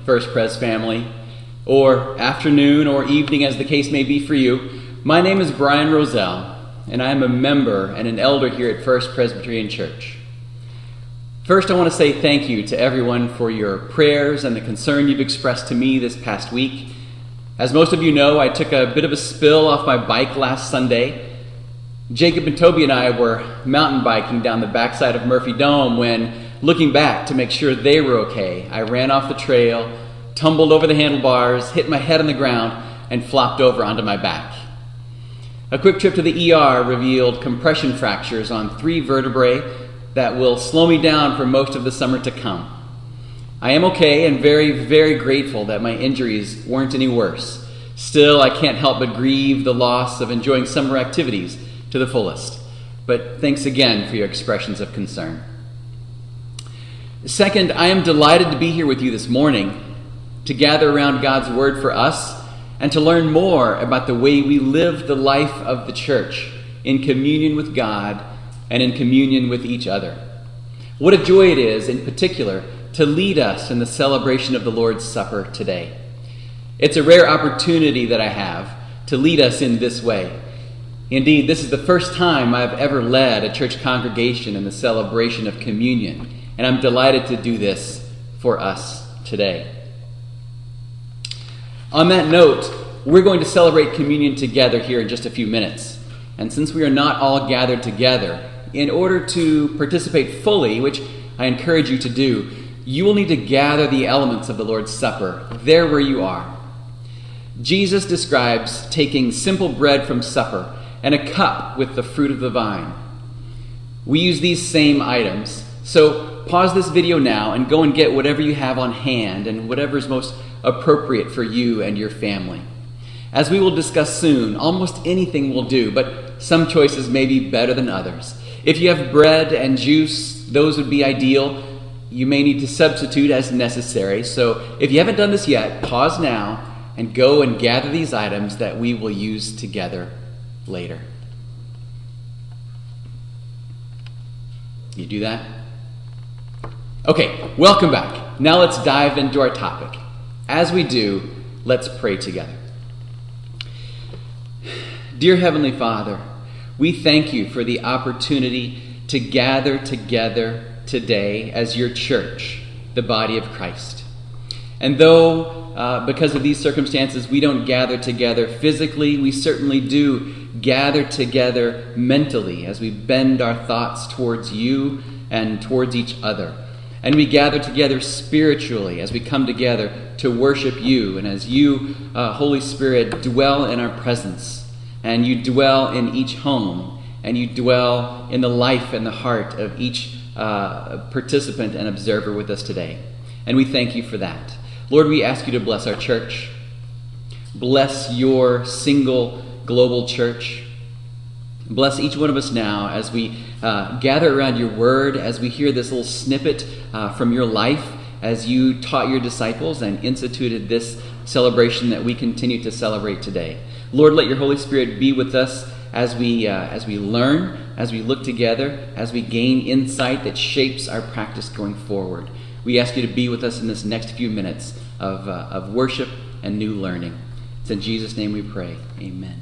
First Pres family, or afternoon or evening as the case may be for you. My name is Brian Roselle, and I am a member and an elder here at First Presbyterian Church. First, I want to say thank you to everyone for your prayers and the concern you've expressed to me this past week. As most of you know, I took a bit of a spill off my bike last Sunday. Jacob and Toby and I were mountain biking down the backside of Murphy Dome when, looking back to make sure they were okay, I ran off the trail, tumbled over the handlebars, hit my head on the ground, and flopped over onto my back. A quick trip to the ER revealed compression fractures on 3 vertebrae that will slow me down for most of the summer to come. I am okay and very, very grateful that my injuries weren't any worse. Still, I can't help but grieve the loss of enjoying summer activities to the fullest. But thanks again for your expressions of concern. Second, I am delighted to be here with you this morning to gather around God's Word for us and to learn more about the way we live the life of the church in communion with God and in communion with each other. What a joy it is, in particular, to lead us in the celebration of the Lord's Supper today. It's a rare opportunity that I have to lead us in this way. Indeed, this is the first time I've ever led a church congregation in the celebration of communion, and I'm delighted to do this for us today. On that note, we're going to celebrate communion together here in just a few minutes. And since we are not all gathered together, in order to participate fully, which I encourage you to do, you will need to gather the elements of the Lord's Supper there where you are. Jesus describes taking simple bread from supper and a cup with the fruit of the vine. We use these same items, so pause this video now and go and get whatever you have on hand and whatever is most appropriate for you and your family. As we will discuss soon, almost anything will do, but some choices may be better than others. If you have bread and juice, those would be ideal. You may need to substitute as necessary. So if you haven't done this yet, pause now and go and gather these items that we will use together later. You do that? Okay, welcome back. Now let's dive into our topic. As we do, let's pray together. Dear Heavenly Father, we thank you for the opportunity to gather together today as your church, the body of Christ. And though, because of these circumstances, we don't gather together physically, we certainly do gather together mentally as we bend our thoughts towards you and towards each other. And we gather together spiritually as we come together to worship you, and as you, Holy Spirit, dwell in our presence, and you dwell in each home, and you dwell in the life and the heart of each participant and observer with us today. And we thank you for that. Lord, we ask you to bless our church. Bless your single global church. Bless each one of us now as we gather around your word, as we hear this little snippet from your life, as you taught your disciples and instituted this celebration that we continue to celebrate today. Lord, let your Holy Spirit be with us as we learn, as we look together, as we gain insight that shapes our practice going forward. We ask you to be with us in this next few minutes of worship and new learning. It's in Jesus' name we pray. Amen.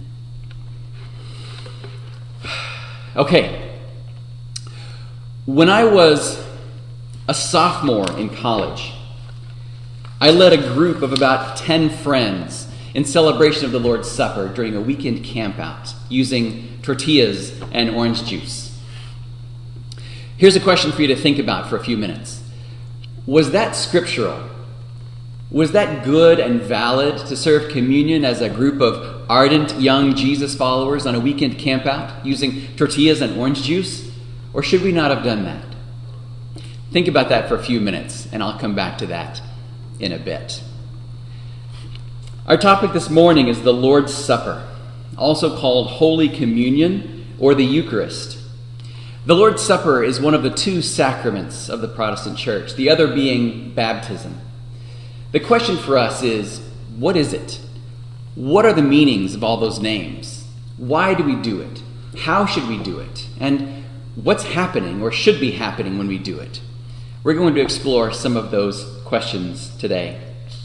Okay. When I was a sophomore in college, I led a group of about 10 friends in celebration of the Lord's Supper during a weekend campout using tortillas and orange juice. Here's a question for you to think about for a few minutes. Was that scriptural? Was that good and valid to serve communion as a group of ardent young Jesus followers on a weekend campout using tortillas and orange juice? Or should we not have done that? Think about that for a few minutes, and I'll come back to that in a bit. Our topic this morning is the Lord's Supper, also called Holy Communion or the Eucharist. The Lord's Supper is one of the 2 sacraments of the Protestant Church, the other being baptism. The question for us is, what is it? What are the meanings of all those names? Why do we do it? How should we do it? And what's happening or should be happening when we do it? We're going to explore some of those questions today.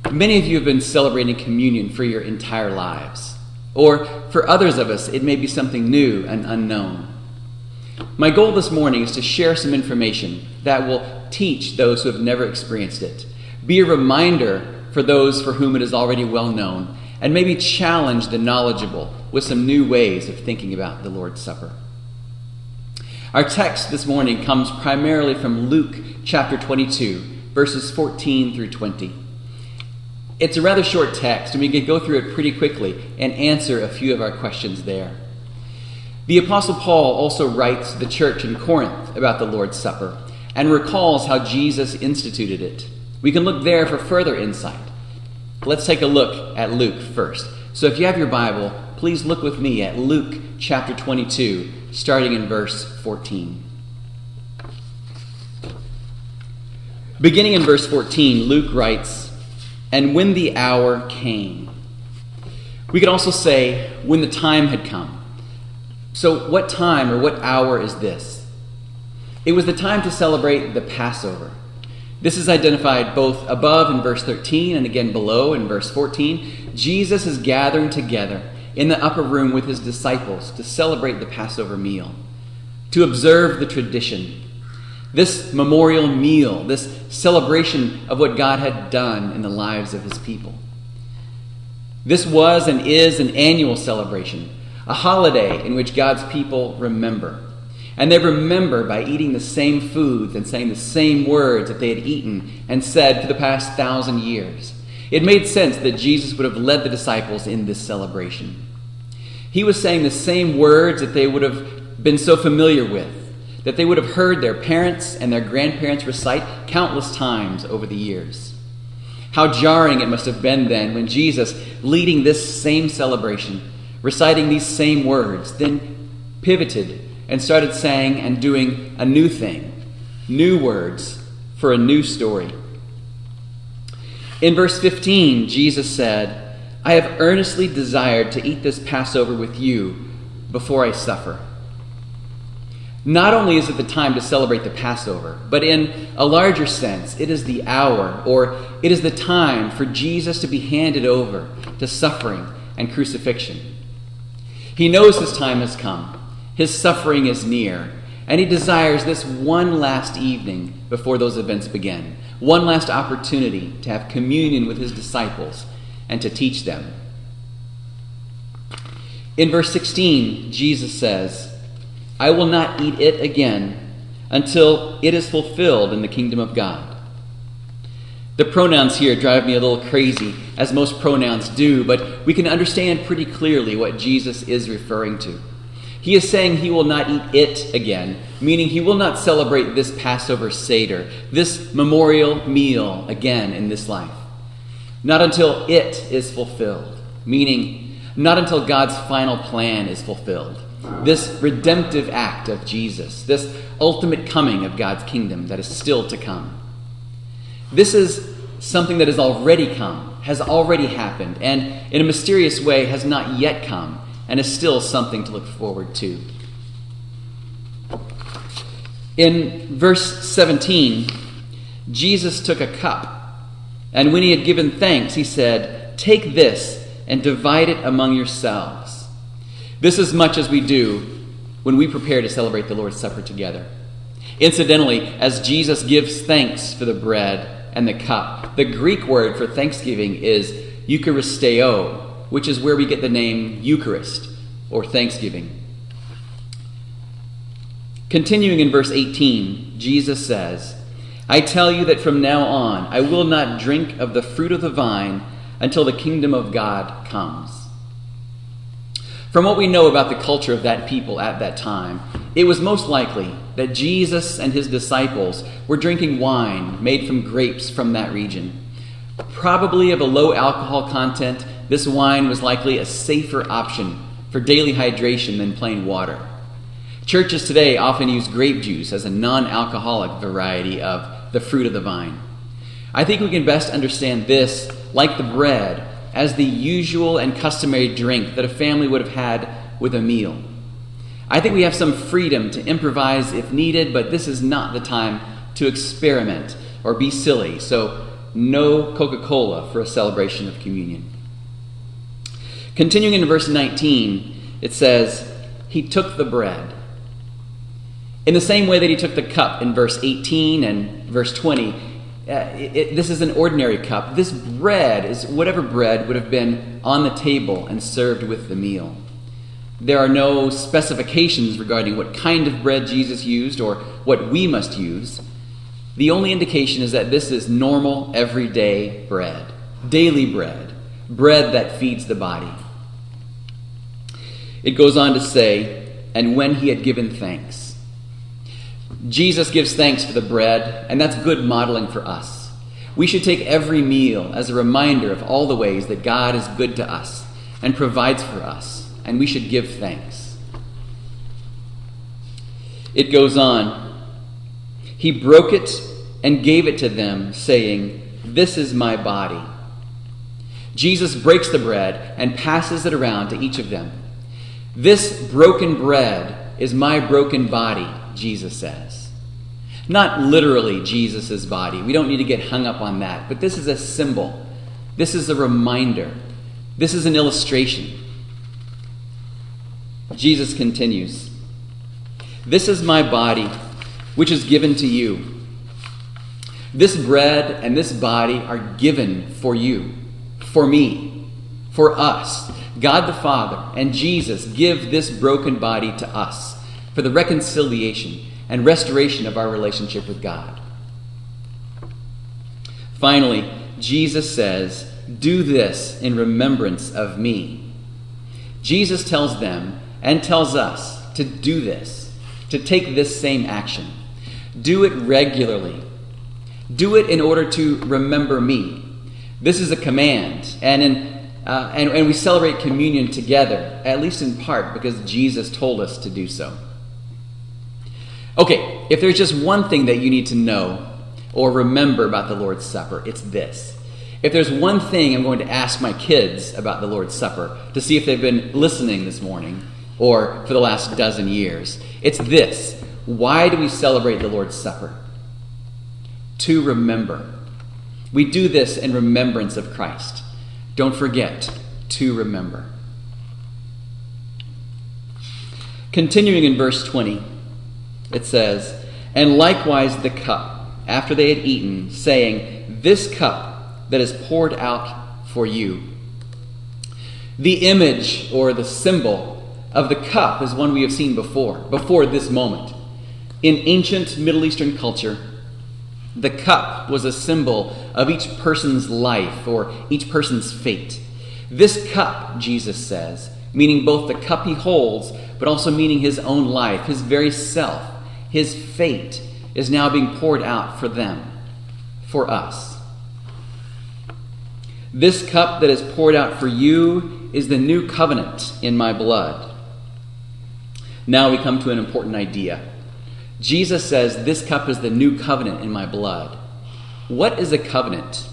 Many of you have been celebrating communion for your entire lives. Or for others of us, it may be something new and unknown. My goal this morning is to share some information that will teach those who have never experienced it, be a reminder for those for whom it is already well known, and maybe challenge the knowledgeable with some new ways of thinking about the Lord's Supper. Our text this morning comes primarily from Luke chapter 22, verses 14 through 20. It's a rather short text, and we can go through it pretty quickly and answer a few of our questions there. The Apostle Paul also writes to the church in Corinth about the Lord's Supper and recalls how Jesus instituted it. We can look there for further insight. Let's take a look at Luke first. So if you have your Bible, please look with me at Luke chapter 22, starting in verse 14. Beginning in verse 14, Luke writes, "And when the hour came." We could also say, when the time had come. So what time or what hour is this? It was the time to celebrate the Passover. This is identified both above in verse 13 and again below in verse 14. Jesus is gathering together in the upper room with his disciples to celebrate the Passover meal, to observe the tradition. This memorial meal, this celebration of what God had done in the lives of his people. This was and is an annual celebration, a holiday in which God's people remember. And they remember by eating the same foods and saying the same words that they had eaten and said for the past 1,000 years. It made sense that Jesus would have led the disciples in this celebration. He was saying the same words that they would have been so familiar with, that they would have heard their parents and their grandparents recite countless times over the years. How jarring it must have been then when Jesus, leading this same celebration, reciting these same words, then pivoted and started saying and doing a new thing, new words for a new story. In verse 15, Jesus said, "I have earnestly desired to eat this Passover with you before I suffer." Not only is it the time to celebrate the Passover, but in a larger sense, it is the hour, or it is the time for Jesus to be handed over to suffering and crucifixion. He knows his time has come. His suffering is near, and he desires this one last evening before those events begin, one last opportunity to have communion with his disciples and to teach them. In verse 16, Jesus says, "I will not eat it again until it is fulfilled in the kingdom of God." The pronouns here drive me a little crazy, as most pronouns do, but we can understand pretty clearly what Jesus is referring to. He is saying he will not eat it again, meaning he will not celebrate this Passover Seder, this memorial meal again in this life. Not until it is fulfilled, meaning not until God's final plan is fulfilled. This redemptive act of Jesus, this ultimate coming of God's kingdom that is still to come. This is something that has already come, has already happened, and in a mysterious way has not yet come, and is still something to look forward to. In verse 17, Jesus took a cup, and when he had given thanks, he said, "Take this and divide it among yourselves. This is much as we do when we prepare to celebrate the Lord's Supper together." Incidentally, as Jesus gives thanks for the bread and the cup, the Greek word for thanksgiving is Eucharisteo, which is where we get the name Eucharist, or Thanksgiving. Continuing in verse 18, Jesus says, "I tell you that from now on I will not drink of the fruit of the vine until the kingdom of God comes." From what we know about the culture of that people at that time, it was most likely that Jesus and his disciples were drinking wine made from grapes from that region. Probably of a low alcohol content, this wine was likely a safer option for daily hydration than plain water. Churches today often use grape juice as a non-alcoholic variety of the fruit of the vine. I think we can best understand this, like the bread, as the usual and customary drink that a family would have had with a meal. I think we have some freedom to improvise if needed, but this is not the time to experiment or be silly. So no Coca-Cola for a celebration of communion. Continuing in verse 19, it says, he took the bread. In the same way that he took the cup in verse 18 and verse 20, this is an ordinary cup. This bread is whatever bread would have been on the table and served with the meal. There are no specifications regarding what kind of bread Jesus used or what we must use. The only indication is that this is normal, everyday bread, daily bread, bread that feeds the body. It goes on to say, and when he had given thanks. Jesus gives thanks for the bread, and that's good modeling for us. We should take every meal as a reminder of all the ways that God is good to us and provides for us, and we should give thanks. It goes on. He broke it and gave it to them, saying, this is my body. Jesus breaks the bread and passes it around to each of them. This broken bread is my broken body, Jesus says. Not literally Jesus' body. We don't need to get hung up on that. But this is a symbol. This is a reminder. This is an illustration. Jesus continues, this is my body, which is given to you. This bread and this body are given for you, for me, for us. God the Father and Jesus give this broken body to us for the reconciliation and restoration of our relationship with God. Finally, Jesus says, do this in remembrance of me. Jesus tells them and tells us to do this, to take this same action. Do it regularly. Do it in order to remember me. This is a command, and we celebrate communion together, at least in part because Jesus told us to do so. Okay, if there's just one thing that you need to know or remember about the Lord's Supper, it's this. If there's one thing I'm going to ask my kids about the Lord's Supper to see if they've been listening this morning or for the last dozen years, it's this. Why do we celebrate the Lord's Supper? To remember. We do this in remembrance of Christ. Don't forget to remember. Continuing in verse 20, it says, and likewise the cup, after they had eaten, saying, this cup that is poured out for you. The image or the symbol of the cup is one we have seen before this moment. In ancient Middle Eastern culture, the cup was a symbol of each person's life or each person's fate. This cup, Jesus says, meaning both the cup he holds, but also meaning his own life, his very self, his fate, is now being poured out for them, for us. This cup that is poured out for you is the new covenant in my blood. Now we come to an important idea. Jesus says, this cup is the new covenant in my blood. What is a covenant?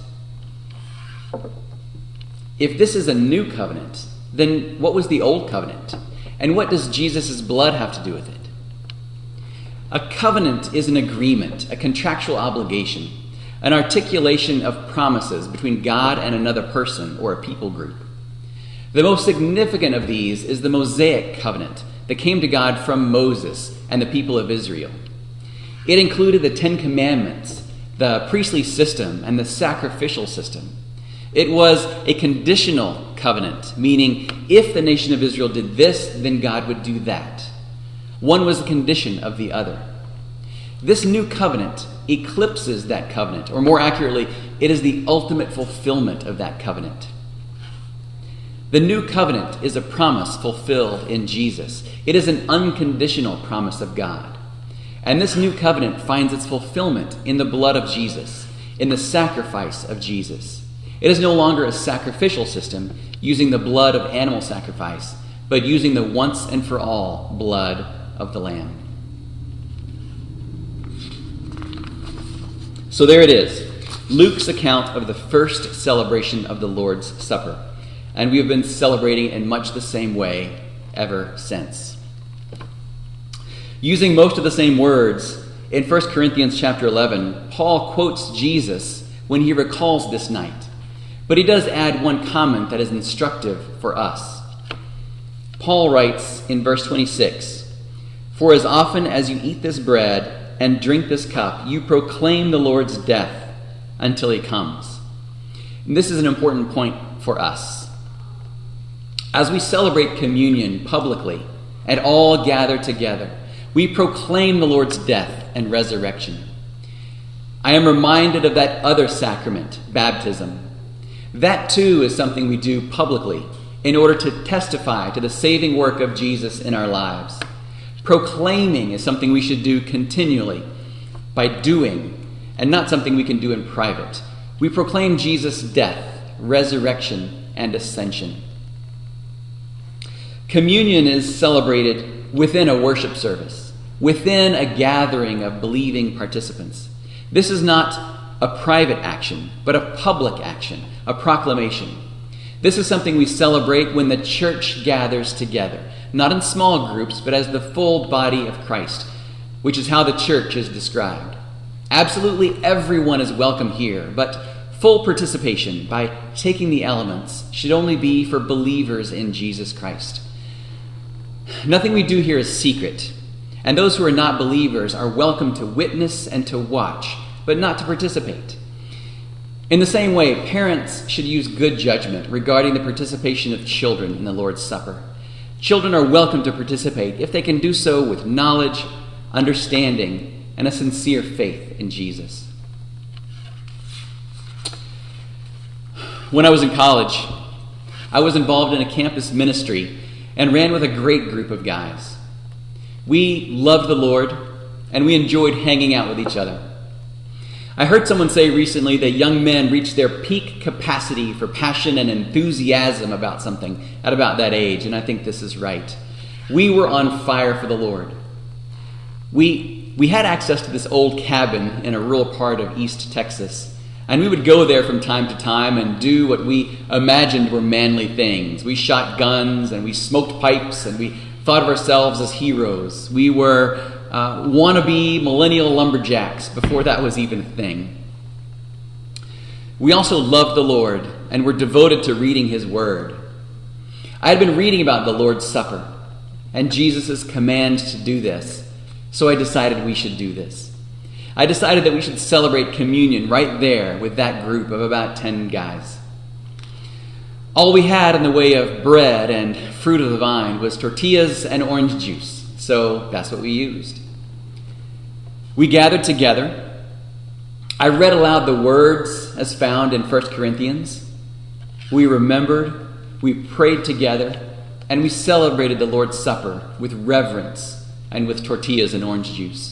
If this is a new covenant, then what was the old covenant? And what does Jesus' blood have to do with it? A covenant is an agreement, a contractual obligation, an articulation of promises between God and another person or a people group. The most significant of these is the Mosaic covenant that came to God from Moses and the people of Israel. It included the Ten Commandments, the priestly system, and the sacrificial system. It was a conditional covenant, meaning if the nation of Israel did this, then God would do that. One was a condition of the other. This new covenant eclipses that covenant, or more accurately, it is the ultimate fulfillment of that covenant. The new covenant is a promise fulfilled in Jesus. It is an unconditional promise of God. And this new covenant finds its fulfillment in the blood of Jesus, in the sacrifice of Jesus. It is no longer a sacrificial system using the blood of animal sacrifice, but using the once and for all blood of the Lamb. So there it is, Luke's account of the first celebration of the Lord's Supper. And we have been celebrating in much the same way ever since. Using most of the same words, in 1 Corinthians chapter 11, Paul quotes Jesus when he recalls this night. But he does add one comment that is instructive for us. Paul writes in verse 26, "For as often as you eat this bread and drink this cup, you proclaim the Lord's death until he comes." And this is an important point for us. As we celebrate communion publicly and all gather together, we proclaim the Lord's death and resurrection. I am reminded of that other sacrament, baptism. That too is something we do publicly in order to testify to the saving work of Jesus in our lives. Proclaiming is something we should do continually by doing, and not something we can do in private. We proclaim Jesus' death, resurrection, and ascension. Communion is celebrated within a worship service, within a gathering of believing participants. This is not a private action, but a public action, a proclamation. This is something we celebrate when the church gathers together, not in small groups, but as the full body of Christ, which is how the church is described. Absolutely everyone is welcome here, but full participation by taking the elements should only be for believers in Jesus Christ. Nothing we do here is secret, and those who are not believers are welcome to witness and to watch, but not to participate. In the same way, parents should use good judgment regarding the participation of children in the Lord's Supper. Children are welcome to participate if they can do so with knowledge, understanding, and a sincere faith in Jesus. When I was in college, I was involved in a campus ministry and ran with a great group of guys. We loved the Lord, and we enjoyed hanging out with each other. I heard someone say recently that young men reach their peak capacity for passion and enthusiasm about something at about that age, and I think this is right. We were on fire for the Lord. We had access to this old cabin in a rural part of East Texas, and we would go there from time to time and do what we imagined were manly things. We shot guns, and we smoked pipes, and we thought of ourselves as heroes. We were wannabe millennial lumberjacks before that was even a thing. We also loved the Lord and were devoted to reading his word. I had been reading about the Lord's Supper and Jesus' command to do this, so I decided we should do this. I decided that we should celebrate communion right there with that group of about 10 guys. All we had in the way of bread and fruit of the vine was tortillas and orange juice, so that's what we used. We gathered together. I read aloud the words as found in 1 Corinthians. We remembered, we prayed together, and we celebrated the Lord's Supper with reverence and with tortillas and orange juice.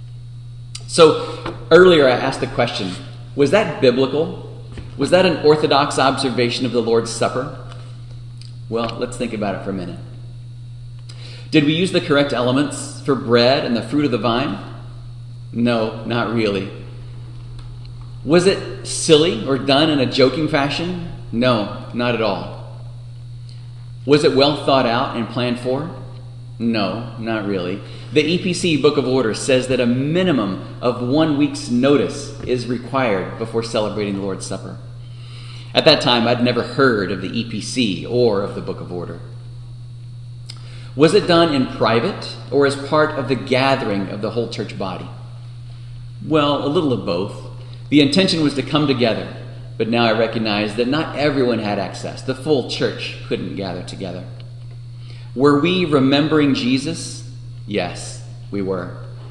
So earlier I asked the question, was that biblical? Was that an orthodox observation of the Lord's Supper? Well, let's think about it for a minute. Did we use the correct elements for bread and the fruit of the vine? No, not really. Was it silly or done in a joking fashion? No, not at all. Was it well thought out and planned for? No, not really. The EPC Book of Order says that a minimum of 1 week's notice is required before celebrating the Lord's Supper. At that time, I'd never heard of the EPC or of the Book of Order. Was it done in private or as part of the gathering of the whole church body? Well, a little of both. The intention was to come together, but now I recognize that not everyone had access. The full church couldn't gather together. Were we remembering Jesus? Yes, we were.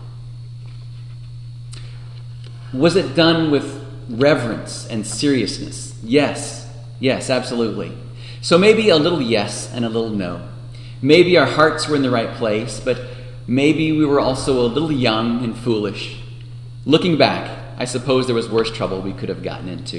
Was it done with reverence and seriousness? Yes, absolutely. So maybe a little yes and a little no. Maybe our hearts were in the right place, but maybe we were also a little young and foolish. Looking back, I suppose there was worse trouble we could have gotten into.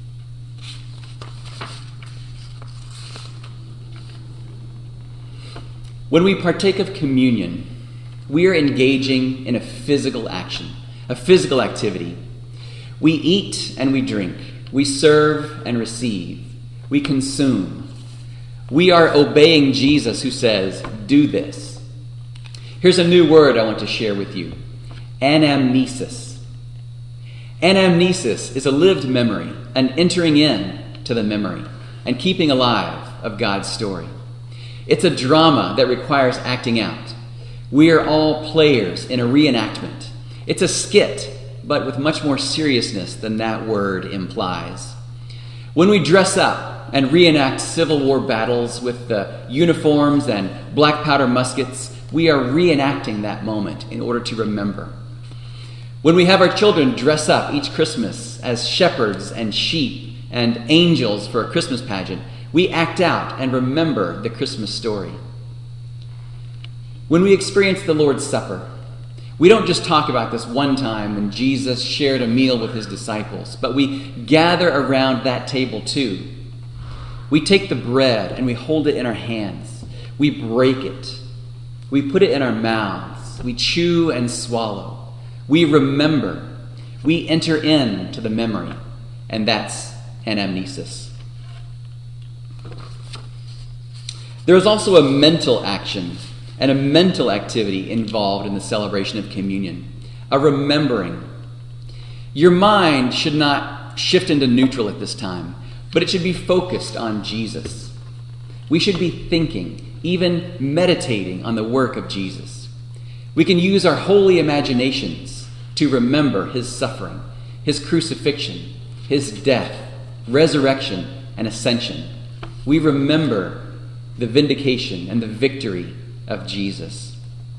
When we partake of communion, we are engaging in a physical action, a physical activity. We eat and we drink. We serve and receive. We consume. We are obeying Jesus who says, do this. Here's a new word I want to share with you. Anamnesis. Anamnesis is a lived memory, an entering in to the memory and keeping alive of God's story. It's a drama that requires acting out. We are all players in a reenactment. It's a skit, but with much more seriousness than that word implies. When we dress up and reenact Civil War battles with the uniforms and black powder muskets, we are reenacting that moment in order to remember. When we have our children dress up each Christmas as shepherds and sheep and angels for a Christmas pageant, we act out and remember the Christmas story. When we experience the Lord's Supper, we don't just talk about this one time when Jesus shared a meal with his disciples, but we gather around that table too. We take the bread and we hold it in our hands. We break it. We put it in our mouths. We chew and swallow. We remember. We enter into the memory, and that's anamnesis. There is also a mental action and a mental activity involved in the celebration of communion, a remembering. Your mind should not shift into neutral at this time, but it should be focused on Jesus. We should be thinking, even meditating on the work of Jesus. We can use our holy imaginations to remember his suffering, his crucifixion, his death, resurrection, and ascension. We remember the vindication and the victory of Jesus.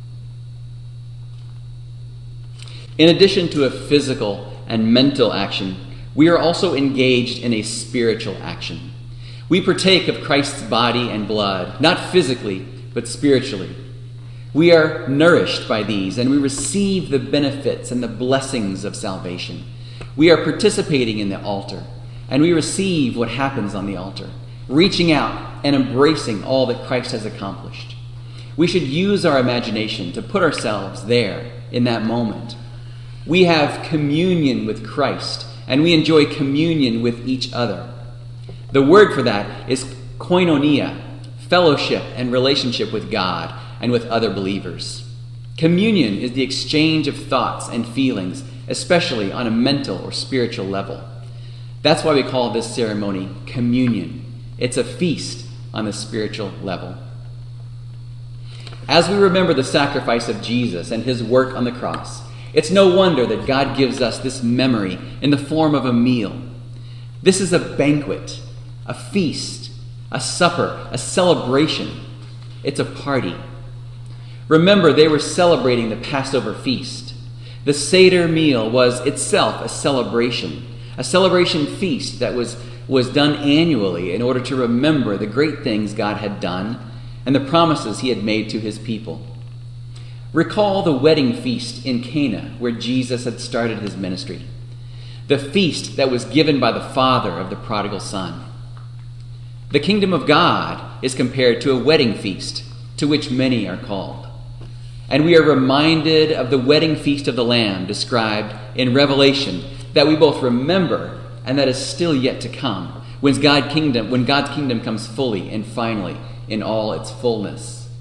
In addition to a physical and mental action, we are also engaged in a spiritual action. We partake of Christ's body and blood, not physically, but spiritually. We are nourished by these, and we receive the benefits and the blessings of salvation. We are participating in the altar, and we receive what happens on the altar, reaching out and embracing all that Christ has accomplished. We should use our imagination to put ourselves there in that moment. We have communion with Christ, and we enjoy communion with each other. The word for that is koinonia, fellowship and relationship with God and with other believers. Communion is the exchange of thoughts and feelings, especially on a mental or spiritual level. That's why we call this ceremony communion. It's a feast on the spiritual level. As we remember the sacrifice of Jesus and his work on the cross, it's no wonder that God gives us this memory in the form of a meal. This is a banquet, a feast, a supper, a celebration. It's a party. Remember, they were celebrating the Passover feast. The Seder meal was itself a celebration feast that was done annually in order to remember the great things God had done and the promises he had made to his people. Recall the wedding feast in Cana where Jesus had started his ministry, the feast that was given by the father of the prodigal son. The kingdom of God is compared to a wedding feast to which many are called. And we are reminded of the wedding feast of the Lamb described in Revelation that we both remember and that is still yet to come when God's kingdom comes fully and finally in all its fullness.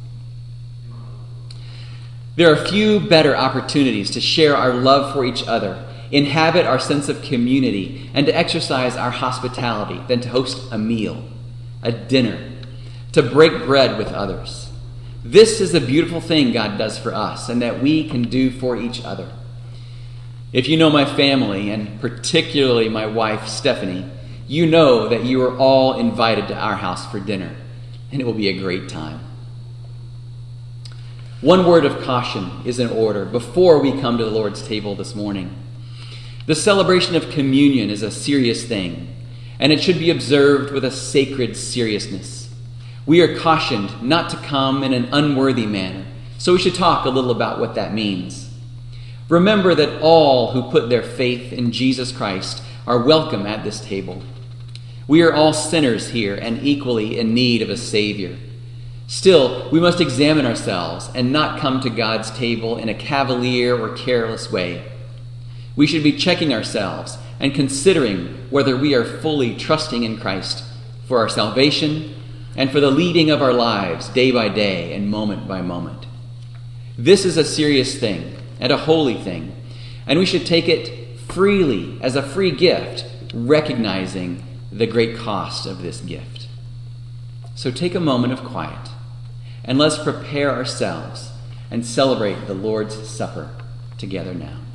There are few better opportunities to share our love for each other, inhabit our sense of community, and to exercise our hospitality than to host a meal, a dinner, to break bread with others. This is a beautiful thing God does for us and that we can do for each other. If you know my family, and particularly my wife, Stephanie, you know that you are all invited to our house for dinner, and it will be a great time. One word of caution is in order before we come to the Lord's table this morning. The celebration of communion is a serious thing, and it should be observed with a sacred seriousness. We are cautioned not to come in an unworthy manner, so we should talk a little about what that means. Remember that all who put their faith in Jesus Christ are welcome at this table. We are all sinners here and equally in need of a Savior. Still, we must examine ourselves and not come to God's table in a cavalier or careless way. We should be checking ourselves and considering whether we are fully trusting in Christ for our salvation and for the leading of our lives day by day and moment by moment. This is a serious thing and a holy thing, and we should take it freely as a free gift, recognizing the great cost of this gift. So take a moment of quiet, and let's prepare ourselves and celebrate the Lord's Supper together now.